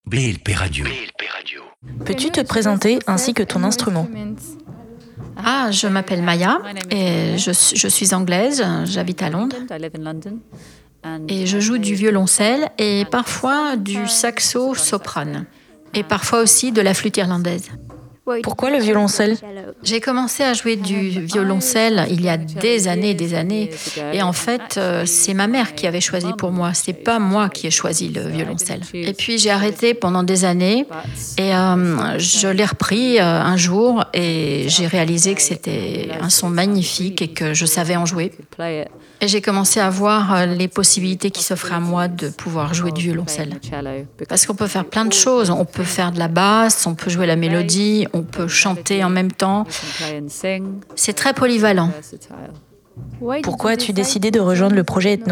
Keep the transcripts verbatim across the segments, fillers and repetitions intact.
B L P Radio. Peux-tu te présenter ainsi que ton instrument ? Ah, je m'appelle Maya et je, je suis anglaise, j'habite à Londres et je joue du violoncelle et parfois du saxo soprane et parfois aussi de la flûte irlandaise. Pourquoi le violoncelle ? J'ai commencé à jouer du violoncelle il y a des années et des années. Et en fait, euh, c'est ma mère qui avait choisi pour moi. C'est pas moi qui ai choisi le violoncelle. Et puis, j'ai arrêté pendant des années et euh, je l'ai repris euh, un jour et j'ai réalisé que c'était un son magnifique et que je savais en jouer. Et j'ai commencé à voir les possibilités qui s'offraient à moi de pouvoir jouer du violoncelle. Parce qu'on peut faire plein de choses. On peut faire de la basse, on peut jouer la mélodie, on peut chanter en même temps. C'est très polyvalent. Pourquoi as-tu décidé de rejoindre le projet Ethno ?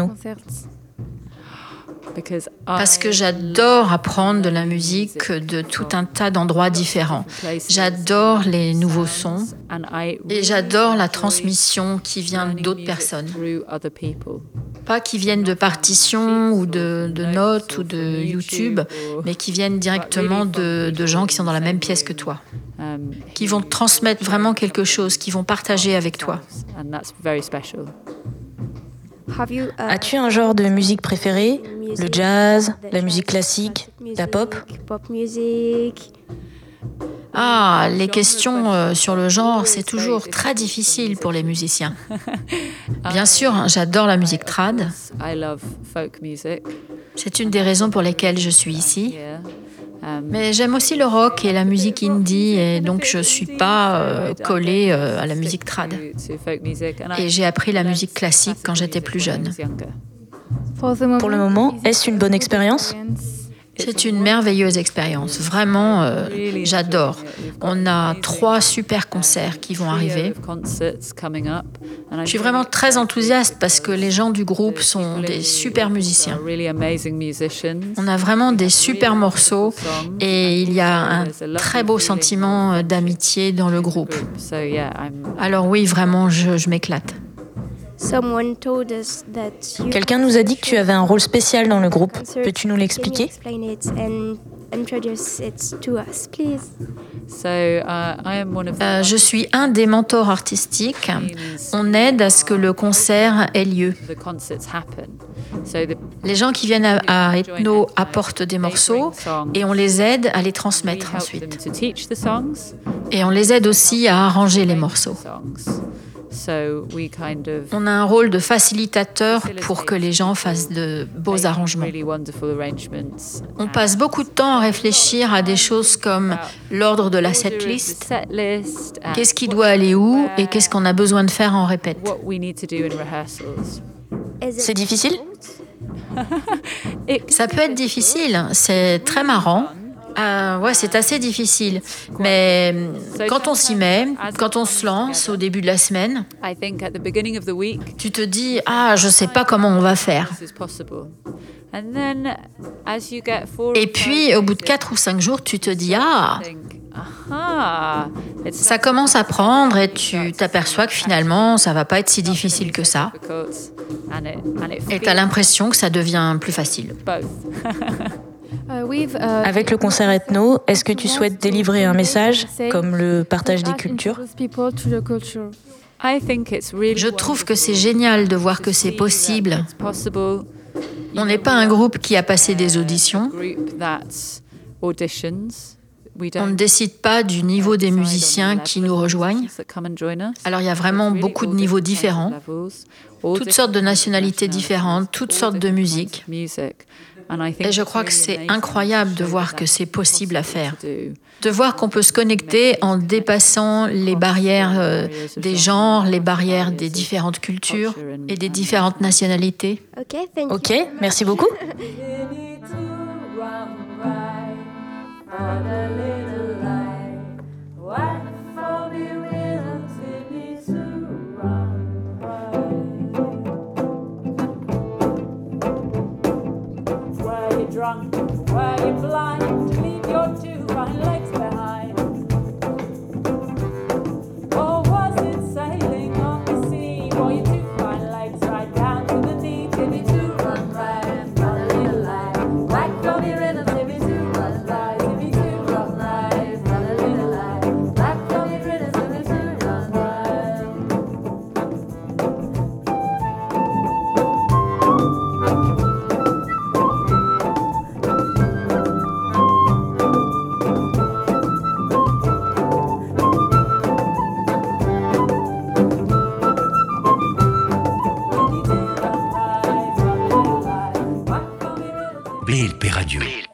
Parce que j'adore apprendre de la musique de tout un tas d'endroits différents. J'adore les nouveaux sons et j'adore la transmission qui vient d'autres personnes. Pas qui viennent de partitions ou de, de notes ou de YouTube, mais qui viennent directement de, de gens qui sont dans la même pièce que toi, qui vont te transmettre vraiment quelque chose, qui vont partager avec toi. As-tu un genre de musique préféré ? Le jazz, la musique classique, la pop ? Ah, les questions euh, sur le genre, c'est toujours très difficile pour les musiciens. Bien sûr, j'adore la musique trad. C'est une des raisons pour lesquelles je suis ici. Mais j'aime aussi le rock et la musique indie, et donc je ne suis pas euh, collée euh, à la musique trad. Et j'ai appris la musique classique quand j'étais plus jeune. Pour le moment, est-ce une bonne expérience ? C'est une merveilleuse expérience, vraiment, euh, j'adore. On a trois super concerts qui vont arriver. Je suis vraiment très enthousiaste parce que les gens du groupe sont des super musiciens. On a vraiment des super morceaux et il y a un très beau sentiment d'amitié dans le groupe. Alors oui, vraiment, je, je m'éclate. Quelqu'un nous a dit que tu avais un rôle spécial dans le groupe. Peux-tu nous l'expliquer ? Euh, je suis un des mentors artistiques. On aide à ce que le concert ait lieu. Les gens qui viennent à, à Ethno apportent des morceaux et on les aide à les transmettre ensuite. Et on les aide aussi à arranger les morceaux. On a un rôle de facilitateur pour que les gens fassent de beaux arrangements. On passe beaucoup de temps à réfléchir à des choses comme l'ordre de la setlist, qu'est-ce qui doit aller où et qu'est-ce qu'on a besoin de faire en répète. C'est difficile ? Ça peut être difficile, c'est très marrant. Euh, ouais, c'est assez difficile. Mais quand on s'y met, quand on se lance au début de la semaine, tu te dis « Ah, je ne sais pas comment on va faire ». Et puis, au bout de quatre ou cinq jours, tu te dis « Ah ». Ça commence à prendre et tu t'aperçois que finalement, ça ne va pas être si difficile que ça. Et tu as l'impression que ça devient plus facile. Avec le concert Ethno, est-ce que tu souhaites délivrer un message, comme le partage des cultures ? Je trouve que c'est génial de voir que c'est possible. On n'est pas un groupe qui a passé des auditions. On ne décide pas du niveau des musiciens qui nous rejoignent. Alors il y a vraiment beaucoup de niveaux différents, toutes sortes de nationalités différentes, toutes sortes de musiques. Et je crois que c'est incroyable de voir que c'est possible à faire. De voir qu'on peut se connecter en dépassant les barrières euh, des genres, les barrières des différentes cultures et des différentes nationalités. Ok, merci beaucoup. Drunk, were you blind to leave your two right legs behind? Or was it sailing on the sea? Were your two fine legs right down to the knee? Timmy two run right, and got a little line. Whack from your rhythm, Timmy two run right. Radio.